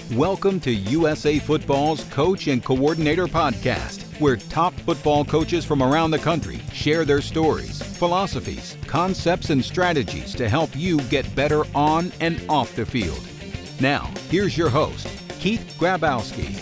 Welcome to USA Football's Coach and Coordinator Podcast, where top football coaches from around the country share their stories, philosophies, concepts, and strategies to help you get better on and off the field. Now, here's your host, Keith Grabowski.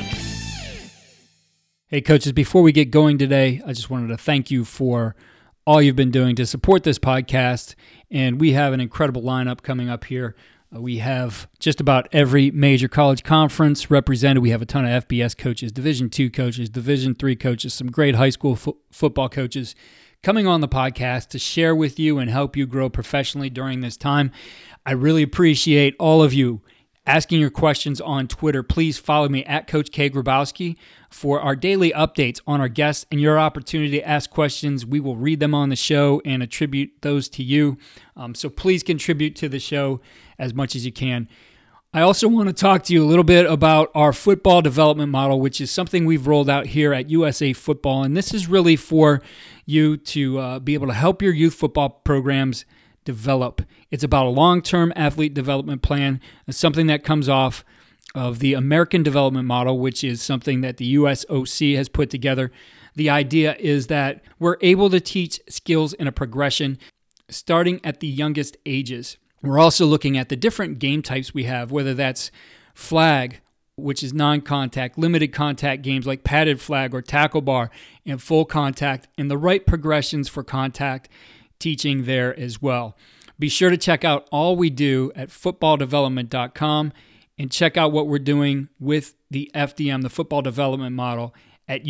Hey, coaches, before we get going today, I just wanted to thank you for all you've been doing to support this podcast, and we have an incredible lineup coming up here. We have just about every major college conference represented. We have a ton of FBS coaches, Division II coaches, Division III coaches, some great high school football coaches coming on the podcast to share with you and help you grow professionally during this time. I really appreciate all of you asking your questions on Twitter. Please follow me at Coach K. Grabowski for our daily updates on our guests and your opportunity to ask questions. We will read them on the show and attribute those to you. So please contribute to the show as much as you can. I also want to talk to you a little bit about our football development model, which is something we've rolled out here at USA Football. And this is really for you to be able to help your youth football programs develop. It's about a long-term athlete development plan. It's something that comes off of the American Development Model, which is something that the USOC has put together. The idea is that we're able to teach skills in a progression starting at the youngest ages. We're also looking at the different game types we have, whether that's flag, which is non-contact, limited contact games like padded flag or tackle bar, and full contact, and the right progressions for contact teaching there as well. Be sure to check out all we do at footballdevelopment.com and check out what we're doing with the FDM, the football development model, at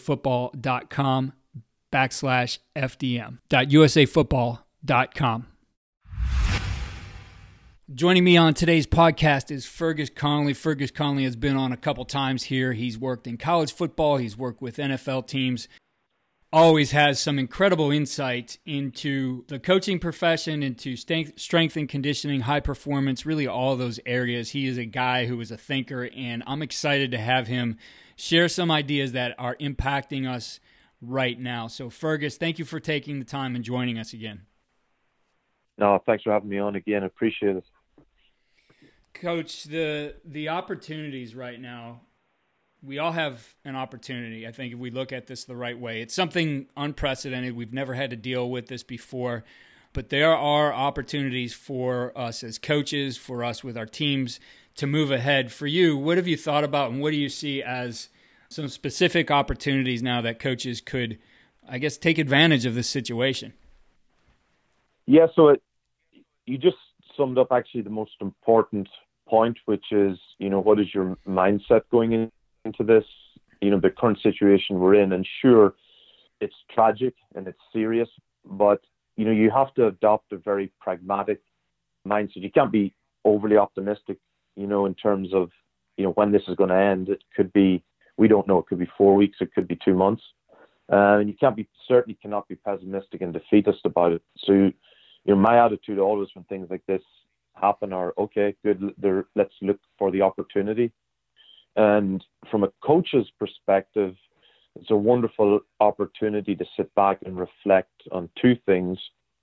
usafootball.com/FDM. usafootball.com. Joining me on today's podcast is Fergus Connolly. Fergus Connolly has been on a couple times here. He's worked in college football. He's worked with NFL teams. Always has some incredible insight into the coaching profession, into strength and conditioning, high performance, really all those areas. He is a guy who is a thinker, and I'm excited to have him share some ideas that are impacting us right now. So, Fergus, thank you for taking the time and joining us again. No, thanks for having me on again. I appreciate it. Coach, the opportunities right now, we all have an opportunity, I think, if we look at this the right way. It's something unprecedented. We've never had to deal with this before, but there are opportunities for us as coaches, for us with our teams to move ahead. For you, what have you thought about, and what do you see as some specific opportunities now that coaches could, I guess, take advantage of this situation? Yeah, so you just summed up actually the most important point, which is, what is your mindset going into this, the current situation we're in. And sure, it's tragic and it's serious, but, you have to adopt a very pragmatic mindset. You can't be overly optimistic, in terms of, when this is going to end. It could be, we don't know, it could be 4 weeks, it could be 2 months. And you certainly cannot be pessimistic and defeatist about it. So, my attitude always when things like this happen are, okay, good, let's look for the opportunity. And from a coach's perspective, it's a wonderful opportunity to sit back and reflect on two things.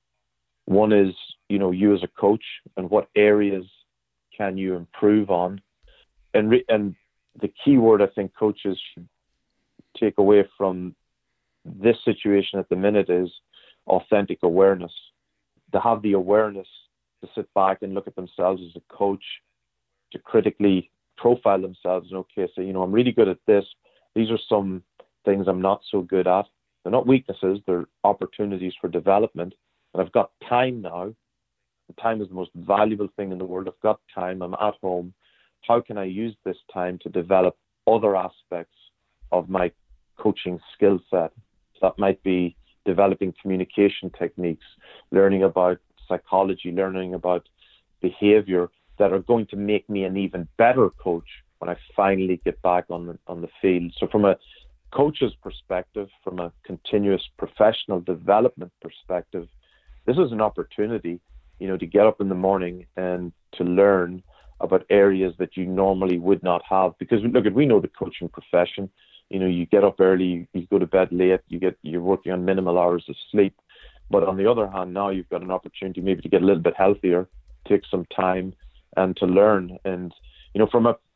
One is, you as a coach and what areas can you improve on. And the key word I think coaches should take away from this situation at the minute is authentic awareness. To have the awareness to sit back and look at themselves as a coach, to critically profile themselves and say, I'm really good at this. These are some things I'm not so good at. They're not weaknesses, they're opportunities for development. And I've got time now. Time is the most valuable thing in the world. I've got time, I'm at home. How can I use this time to develop other aspects of my coaching skill set? That might be developing communication techniques, learning about psychology, learning about behavior that are going to make me an even better coach when I finally get back on the field. So from a coach's perspective, from a continuous professional development perspective, this is an opportunity, to get up in the morning and to learn about areas that you normally would not have. Because we know the coaching profession. You get up early, you go to bed late, you're working on minimal hours of sleep. But on the other hand, now you've got an opportunity maybe to get a little bit healthier, take some time and to learn. And, from a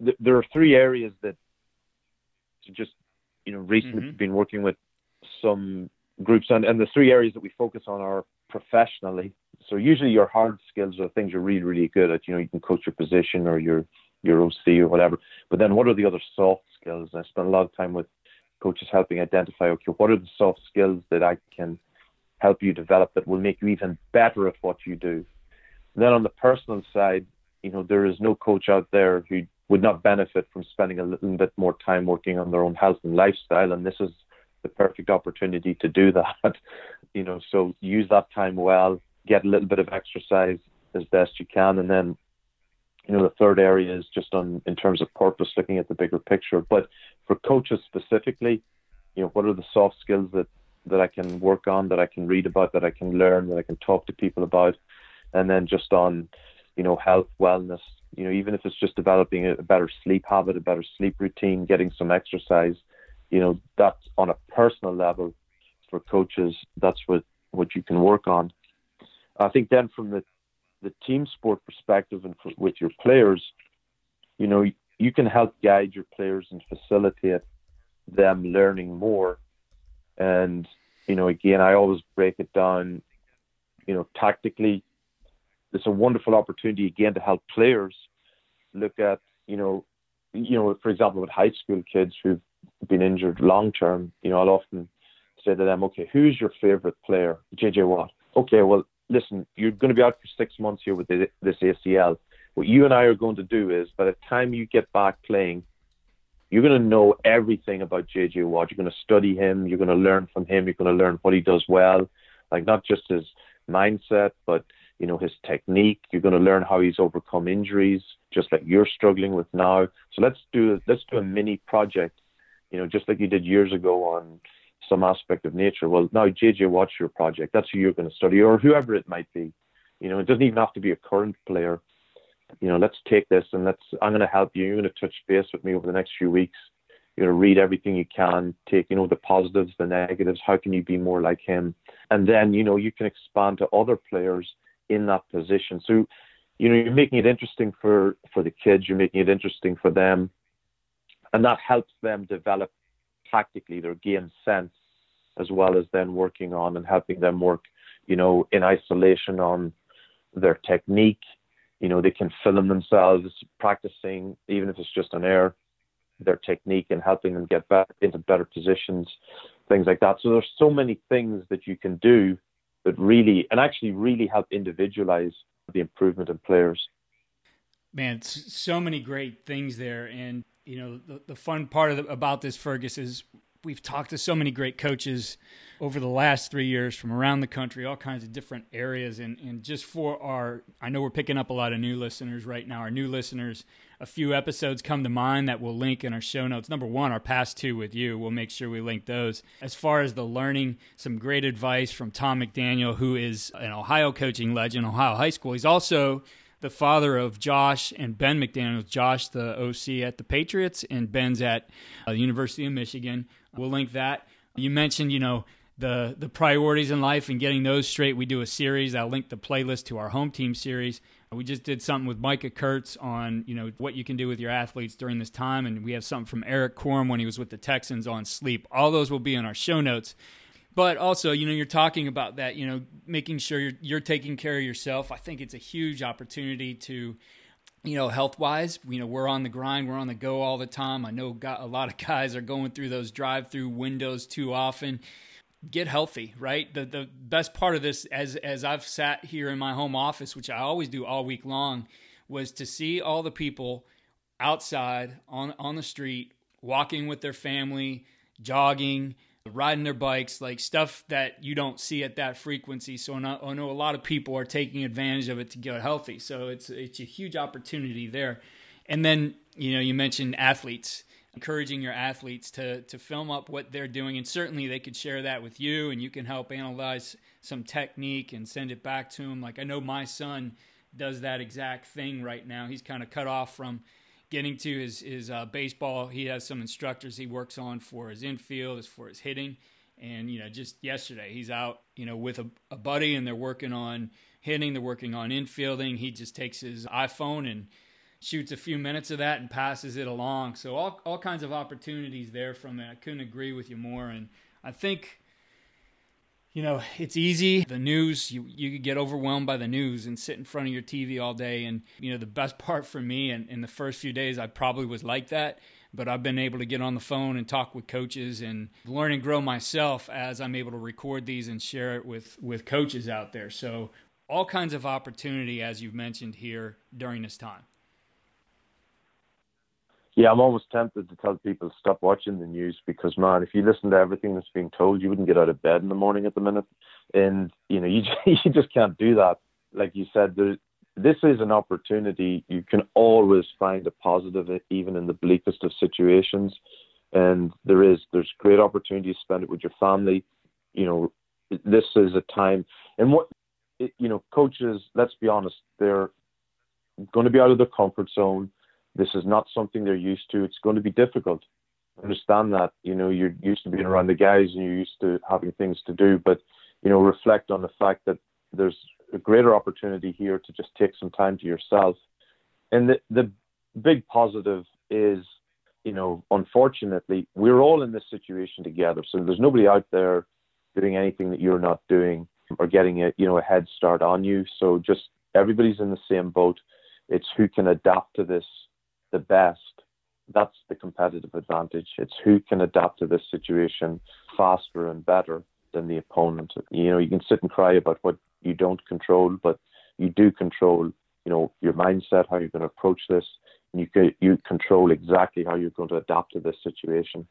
there are three areas that just, recently been working with some groups, and the three areas that we focus on are professionally. So usually your hard skills are things you're really, really good at. You can coach your position or your OC or whatever. But then what are the other soft skills? And I spend a lot of time with coaches helping identify, okay, what are the soft skills that I can help you develop that will make you even better at what you do? And then on the personal side, there is no coach out there who would not benefit from spending a little bit more time working on their own health and lifestyle. And this is the perfect opportunity to do that. So use that time well, get a little bit of exercise as best you can. And then, the third area is just in terms of purpose, looking at the bigger picture. But for coaches specifically, what are the soft skills that I can work on, that I can read about, that I can learn, that I can talk to people about? And then just on, health, wellness, even if it's just developing a better sleep habit, a better sleep routine, getting some exercise, that's on a personal level for coaches. That's what you can work on. I think then from the team sport perspective and with your players, you can help guide your players and facilitate them learning more. And, again, I always break it down, tactically. It's a wonderful opportunity, again, to help players look at, for example, with high school kids who've been injured long term, I'll often say to them, okay, who's your favorite player? JJ Watt. Okay, well, listen, you're going to be out for 6 months here with this ACL. What you and I are going to do is, by the time you get back playing, you're going to know everything about JJ Watt. You're going to study him. You're going to learn from him. You're going to learn what he does well, like not just his mindset, but his technique. You're going to learn how he's overcome injuries, just like you're struggling with now. So let's do a mini project, just like you did years ago on some aspect of nature. Well, now JJ Watt's your project. That's who you're going to study, or whoever it might be. It doesn't even have to be a current player. Let's take this and I'm going to help you. You're going to touch base with me over the next few weeks. You're going to read everything you can, take, the positives, the negatives. How can you be more like him? And then, you can expand to other players in that position. So, you're making it interesting for the kids. You're making it interesting for them. And that helps them develop tactically their game sense, as well as then working on and helping them work, in isolation on their technique. They can film themselves practicing, even if it's just on air, their technique, and helping them get back into better positions, things like that. So there's so many things that you can do that really help individualize the improvement in players. Man, so many great things there. And, the fun part about this, Fergus, is we've talked to so many great coaches over the last 3 years from around the country, all kinds of different areas. And just for I know we're picking up a lot of new listeners right now. Our new listeners, a few episodes come to mind that we'll link in our show notes. Number one, our past two with you. We'll make sure we link those. As far as the learning, some great advice from Tom McDaniel, who is an Ohio coaching legend, Ohio High School. He's also the father of Josh and Ben McDaniel. Josh, the OC at the Patriots, and Ben's at the University of Michigan. We'll link that. You mentioned, the priorities in life and getting those straight. We do a series. I'll link the playlist to our home team series. We just did something with Micah Kurtz on, what you can do with your athletes during this time. And we have something from Eric Quorum when he was with the Texans on sleep. All those will be in our show notes. But also, you're talking about that, making sure you're taking care of yourself. I think it's a huge opportunity to, health-wise, we're on the grind, we're on the go all the time. I know a lot of guys are going through those drive-through windows too often. Get healthy, right? The best part of this, as I've sat here in my home office, which I always do all week long, was to see all the people outside on the street, walking with their family, jogging, riding their bikes, like stuff that you don't see at that frequency. So I know a lot of people are taking advantage of it to get healthy. So it's a huge opportunity there. And then, you mentioned athletes, encouraging your athletes to film up what they're doing. And certainly they could share that with you, and you can help analyze some technique and send it back to them. Like I know my son does that exact thing right now. He's kind of cut off from getting to his baseball. He has some instructors he works on for his infield, as for his hitting. And, just yesterday he's out, with a buddy, and they're working on hitting, they're working on infielding. He just takes his iPhone and shoots a few minutes of that and passes it along. So all kinds of opportunities there from it. I couldn't agree with you more. And I think, it's easy. The news, you could get overwhelmed by the news and sit in front of your TV all day. And, the best part for me, and in the first few days, I probably was like that. But I've been able to get on the phone and talk with coaches and learn and grow myself as I'm able to record these and share it with coaches out there. So all kinds of opportunity, as you've mentioned here, during this time. Yeah, I'm almost tempted to tell people to stop watching the news because, man, if you listen to everything that's being told, you wouldn't get out of bed in the morning at the minute. And, you just can't do that. Like you said, this is an opportunity. You can always find a positive, even in the bleakest of situations. And there's great opportunity to spend it with your family. This is a time. And coaches, let's be honest, they're going to be out of their comfort zone. This is not something they're used to. It's going to be difficult. Understand that. You're used to being around the guys and you're used to having things to do. But, reflect on the fact that there's a greater opportunity here to just take some time to yourself. And the big positive is, unfortunately, we're all in this situation together. So there's nobody out there doing anything that you're not doing or getting a head start on you. So just everybody's in the same boat. It's who can adapt to this the best. That's the competitive advantage. It's who can adapt to this situation faster and better than the opponent. You can sit and cry about what you don't control, but you do control, your mindset, how you're going to approach this. And you control exactly how you're going to adapt to this situation.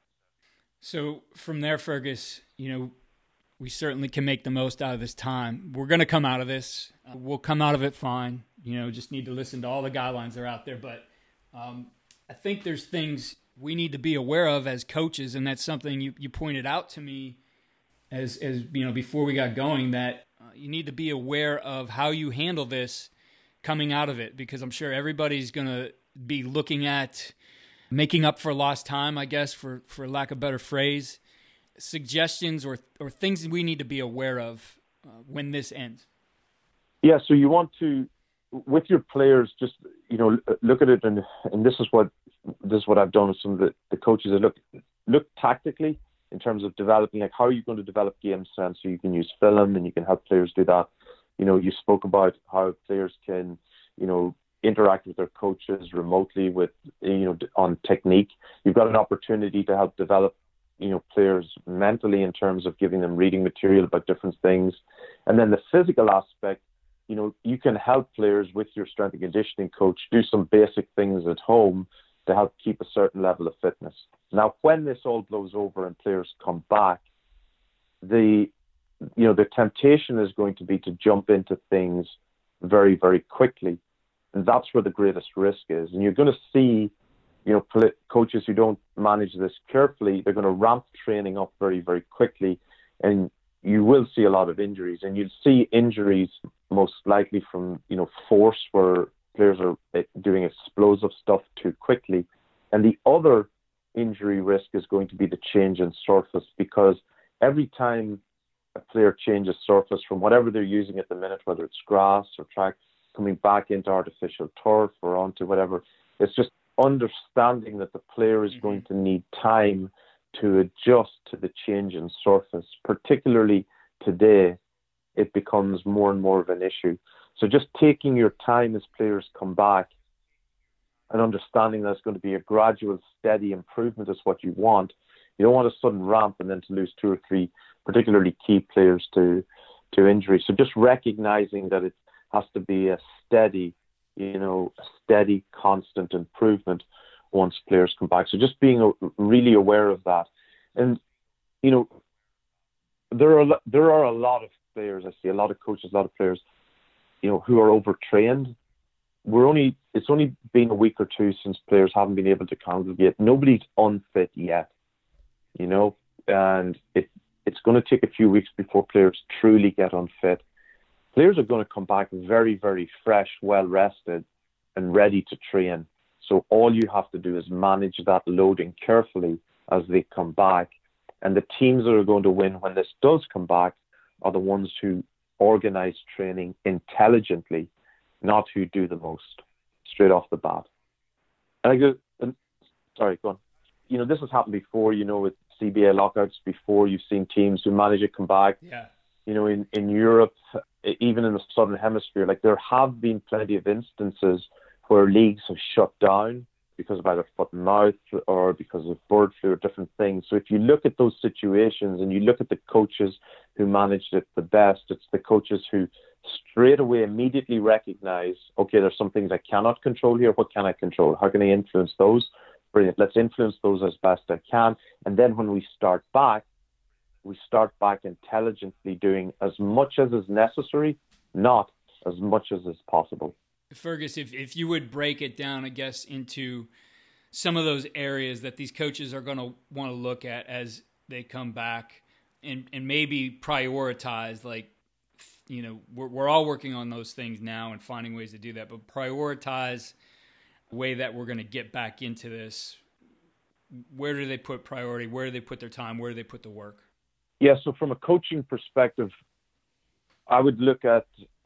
So from there, Fergus, we certainly can make the most out of this time. We're going to come out of this. We'll come out of it fine. Just need to listen to all the guidelines that are out there. But I think there's things we need to be aware of as coaches, and that's something you pointed out to me as before we got going, that you need to be aware of how you handle this coming out of it, because I'm sure everybody's going to be looking at making up for lost time, I guess, for lack of a better phrase, suggestions or things we need to be aware of when this ends. Yeah, so you want to, with your players, just look at it, and this is what I've done with some of the coaches. Look tactically in terms of developing, like how are you going to develop game sense, so you can use film and you can help players do that. You spoke about how players can interact with their coaches remotely with on technique. You've got an opportunity to help develop players mentally in terms of giving them reading material about different things. And then the physical aspect, you can help players with your strength and conditioning coach do some basic things at home to help keep a certain level of fitness. Now, when this all blows over and players come back, the temptation is going to be to jump into things very, very quickly. And that's where the greatest risk is. And you're going to see, coaches who don't manage this carefully, they're going to ramp training up very, very quickly. And you will see a lot of injuries. And you'll see injuries most likely from, force, where players are doing explosive stuff too quickly. And the other injury risk is going to be the change in surface, because every time a player changes surface from whatever they're using at the minute, whether it's grass or track, coming back into artificial turf or onto whatever, it's just understanding that the player is going to need time to adjust to the change in surface. Particularly today, it becomes more and more of an issue. So just taking your time as players come back and understanding that it's going to be a gradual, steady improvement is what you want. You don't want a sudden ramp and then to lose 2 or 3 particularly key players to injury. So just recognizing that it has to be a steady, constant improvement once players come back. So just being really aware of that. And, there are a lot of players, I see a lot of coaches, a lot of players, who are overtrained. It's only been a week or two since players haven't been able to congregate. Nobody's unfit yet, and it's going to take a few weeks before players truly get unfit. Players are going to come back very, very fresh, well rested, and ready to train. So all you have to do is manage that loading carefully as they come back. And the teams that are going to win when this does come back are the ones who organize training intelligently, not who do the most, straight off the bat. I go, sorry, go on. This has happened before, with CBA lockouts before. You've seen teams who manage to come back. Yeah. In Europe, even in the Southern Hemisphere, like there have been plenty of instances where leagues have shut down because of either foot and mouth or because of bird flu or different things. So if you look at those situations and you look at the coaches who managed it the best, it's the coaches who straight away immediately recognize, okay, there's some things I cannot control here. What can I control? How can I influence those? Brilliant. Let's influence those as best I can. And then when we start back intelligently doing as much as is necessary, not as much as is possible. Fergus, if you would break it down, I guess, into some of those areas that these coaches are going to want to look at as they come back and maybe prioritize, like, we're all working on those things now and finding ways to do that, but prioritize the way that we're going to get back into this. Where do they put priority? Where do they put their time? Where do they put the work? Yeah, so from a coaching perspective, I would look at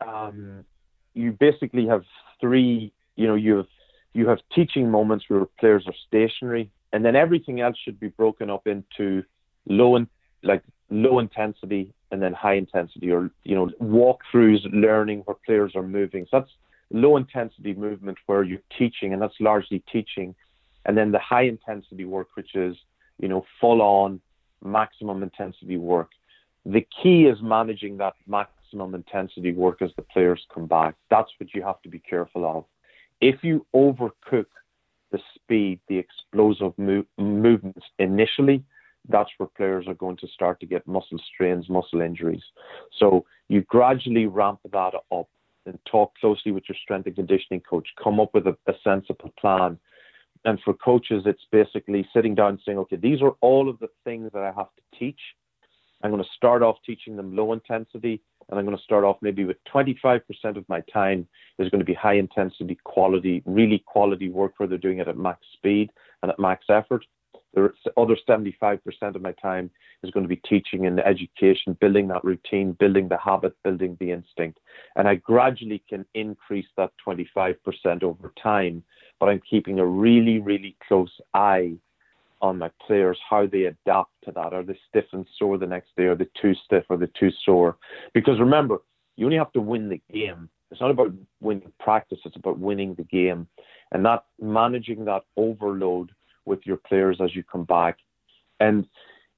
you basically have three. You have teaching moments where players are stationary, and then everything else should be broken up into low intensity and then high intensity, or walkthroughs, learning where players are moving. So that's low intensity movement where you're teaching, and that's largely teaching, and then the high intensity work, which is full on maximum intensity work. The key is managing that maximum intensity work as the players come back. That's what you have to be careful of. If you overcook the speed, the explosive movements initially, that's where players are going to start to get muscle strains, muscle injuries. So you gradually ramp that up and talk closely with your strength and conditioning coach. Come up with a sensible plan. And for coaches, it's basically sitting down and saying, okay, these are all of the things that I have to teach. I'm going to start off teaching them low intensity, and I'm going to start off maybe with 25% of my time is going to be high intensity, quality, really quality work where they're doing it at max speed and at max effort. The other 75% of my time is going to be teaching and education, building that routine, building the habit, building the instinct. And I gradually can increase that 25% over time, but I'm keeping a really, really close eye on my players, how they adapt to that. Are they stiff and sore the next day? Are they too stiff? Are they too sore? Because remember, you only have to win the game. It's not about winning practice, it's about winning the game. And not managing that overload with your players as you come back. And,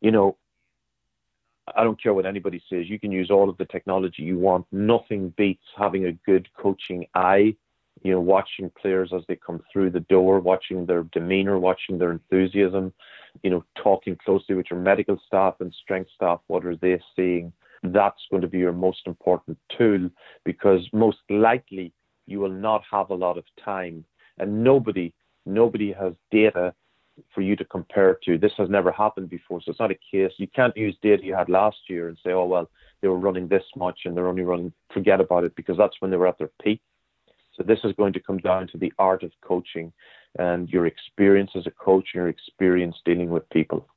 I don't care what anybody says. You can use all of the technology you want. Nothing beats having a good coaching eye, watching players as they come through the door, watching their demeanor, watching their enthusiasm, talking closely with your medical staff and strength staff. What are they seeing? That's going to be your most important tool, because most likely you will not have a lot of time, and nobody has data for you to compare to. This has never happened before, so it's not a case. You can't use data you had last year and say, oh, well, they were running this much and they're only running, forget about it, because that's when they were at their peak. So this is going to come down to the art of coaching and your experience as a coach and your experience dealing with people.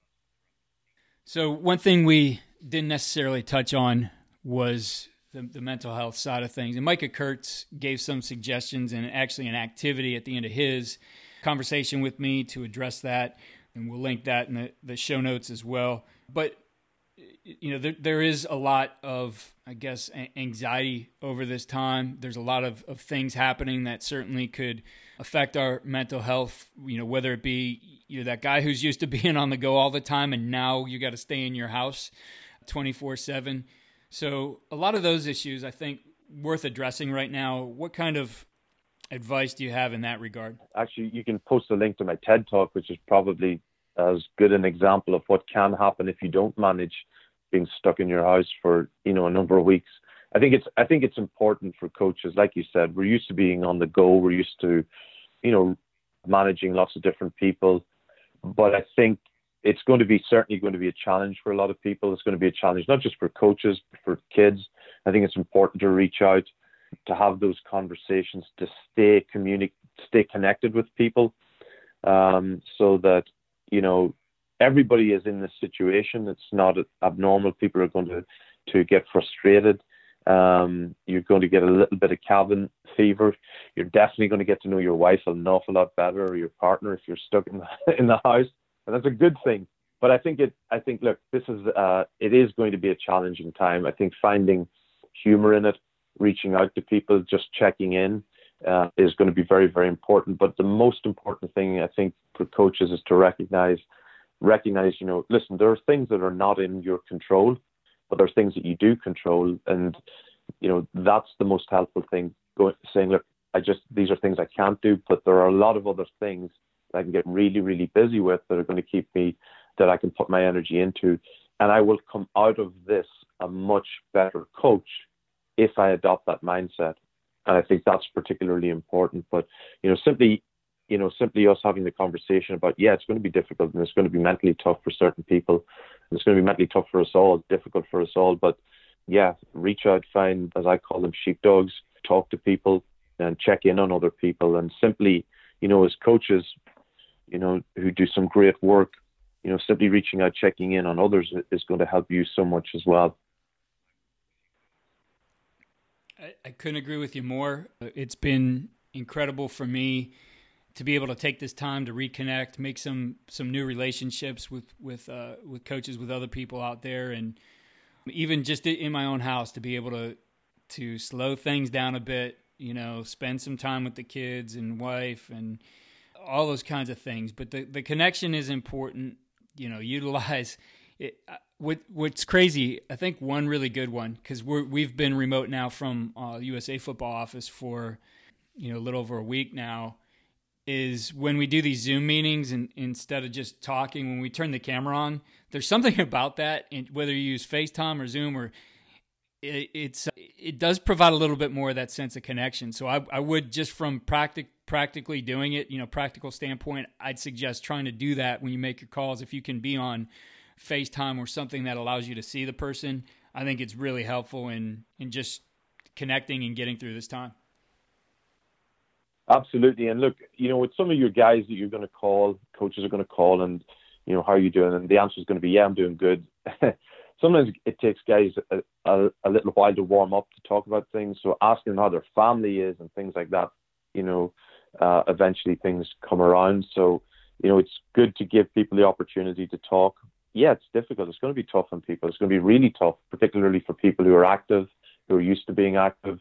So one thing we didn't necessarily touch on was the mental health side of things. And Micah Kurtz gave some suggestions and actually an activity at the end of his conversation with me to address that. And we'll link that in the show notes as well. But there is a lot of, I guess, anxiety over this time. There's a lot of things happening that certainly could affect our mental health, whether it be that guy who's used to being on the go all the time and now you got to stay in your house 24/7. So a lot of those issues, I think, worth addressing right now. What kind of advice do you have in that regard? Actually, you can post a link to my TED Talk, which is probably as good an example of what can happen if you don't manage being stuck in your house for a number of weeks. I think it's important for coaches, like you said. We're used to being on the go. We're used to managing lots of different people. But I think it's certainly going to be a challenge for a lot of people. It's going to be a challenge not just for coaches, but for kids. I think it's important to reach out, to have those conversations, to stay connected with people, so that everybody is in this situation. It's not abnormal. People are going to get frustrated. You're going to get a little bit of cabin fever. You're definitely going to get to know your wife an awful lot better, or your partner if you're stuck in the house, and that's a good thing. But I think look, it is going to be a challenging time. I think finding humor in it, reaching out to people, just checking in, is going to be very, very important. But the most important thing I think for coaches is to recognize, listen, there are things that are not in your control, but there's things that you do control, and that's the most helpful thing. Saying, look, these are things I can't do, but there are a lot of other things that I can get really, really busy with that are going to keep me, that I can put my energy into, and I will come out of this a much better coach if I adopt that mindset. And I think that's particularly important. But simply us having the conversation about, it's going to be difficult, and it's going to be mentally tough for certain people, and it's going to be mentally tough for us all, difficult for us all. But reach out, find, as I call them, sheepdogs, talk to people and check in on other people. And simply, as coaches, who do some great work, simply reaching out, checking in on others is going to help you so much as well. I couldn't agree with you more. It's been incredible for me to be able to take this time to reconnect, make some new relationships with coaches, with other people out there, and even just in my own house to be able to slow things down a bit, spend some time with the kids and wife and all those kinds of things. But the connection is important. Utilize it. What's crazy, I think one really good one, because we've been remote now from USA Football office for a little over a week now, is when we do these Zoom meetings, and instead of just talking, when we turn the camera on, there's something about that, and whether you use FaceTime or Zoom, or it does provide a little bit more of that sense of connection. So I would, just from practically doing it, practical standpoint, I'd suggest trying to do that when you make your calls. If you can be on FaceTime or something that allows you to see the person, I think it's really helpful in just connecting and getting through this time. Absolutely. And look, with some of your guys that you're going to call, coaches are going to call, and, how are you doing? And the answer is going to be, I'm doing good. Sometimes it takes guys a little while to warm up to talk about things. So asking how their family is and things like that, eventually things come around. So, it's good to give people the opportunity to talk. Yeah, it's difficult. It's going to be tough on people. It's going to be really tough, particularly for people who are active, who are used to being active.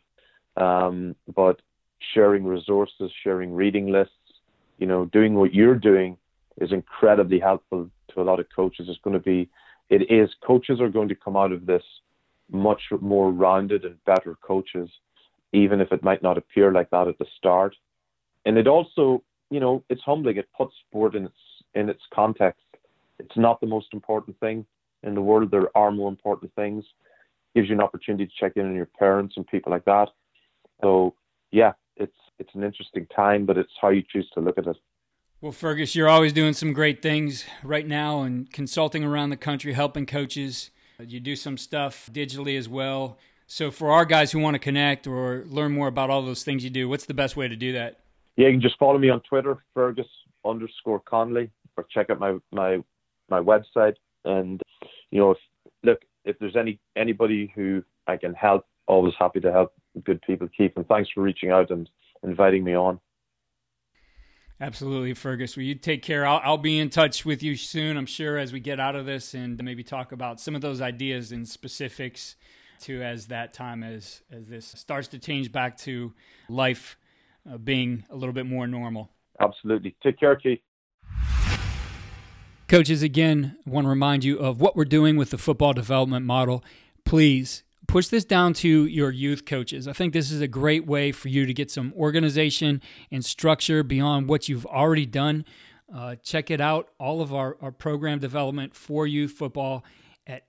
But sharing resources, sharing reading lists, doing what you're doing is incredibly helpful to a lot of coaches. Coaches are going to come out of this much more rounded and better coaches, even if it might not appear like that at the start. And it also, it's humbling. It puts sport in its context. It's not the most important thing in the world. There are more important things. Gives you an opportunity to check in on your parents and people like that. So, it's an interesting time, but it's how you choose to look at it. Well, Fergus, you're always doing some great things right now and consulting around the country, helping coaches. You do some stuff digitally as well. So for our guys who want to connect or learn more about all those things you do, what's the best way to do that? Yeah, you can just follow me on Twitter, Fergus_Connolly, or check out my website. And, if there's anybody who I can help, always happy to help good people, Keith. And thanks for reaching out and inviting me on. Absolutely, Fergus. Well, you take care. I'll be in touch with you soon, I'm sure, as we get out of this, and maybe talk about some of those ideas and specifics too, as that time, as this starts to change back to life being a little bit more normal. Absolutely. Take care, Keith. Coaches, again, I want to remind you of what we're doing with the football development model. Please push this down to your youth coaches. I think this is a great way for you to get some organization and structure beyond what you've already done. Check it out, all of our program development for youth football at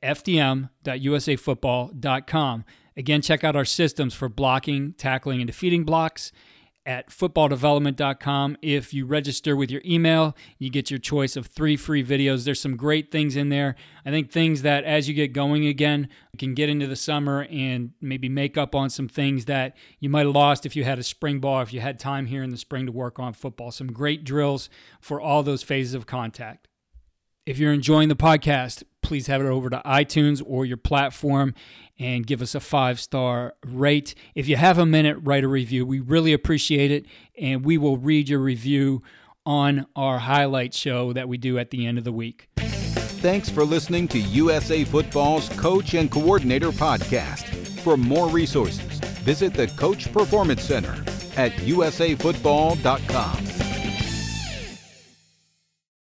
fdm.usafootball.com. Again, check out our systems for blocking, tackling, and defeating blocks at footballdevelopment.com. If you register with your email, you get your choice of 3 free videos. There's some great things in there. I think things that as you get going again, you can get into the summer and maybe make up on some things that you might have lost if you had a spring ball, if you had time here in the spring to work on football. Some great drills for all those phases of contact. If you're enjoying the podcast, please head over to iTunes or your platform and give us a 5-star rate. If you have a minute, write a review. We really appreciate it, and we will read your review on our highlight show that we do at the end of the week. Thanks for listening to USA Football's Coach and Coordinator Podcast. For more resources, visit the Coach Performance Center at usafootball.com.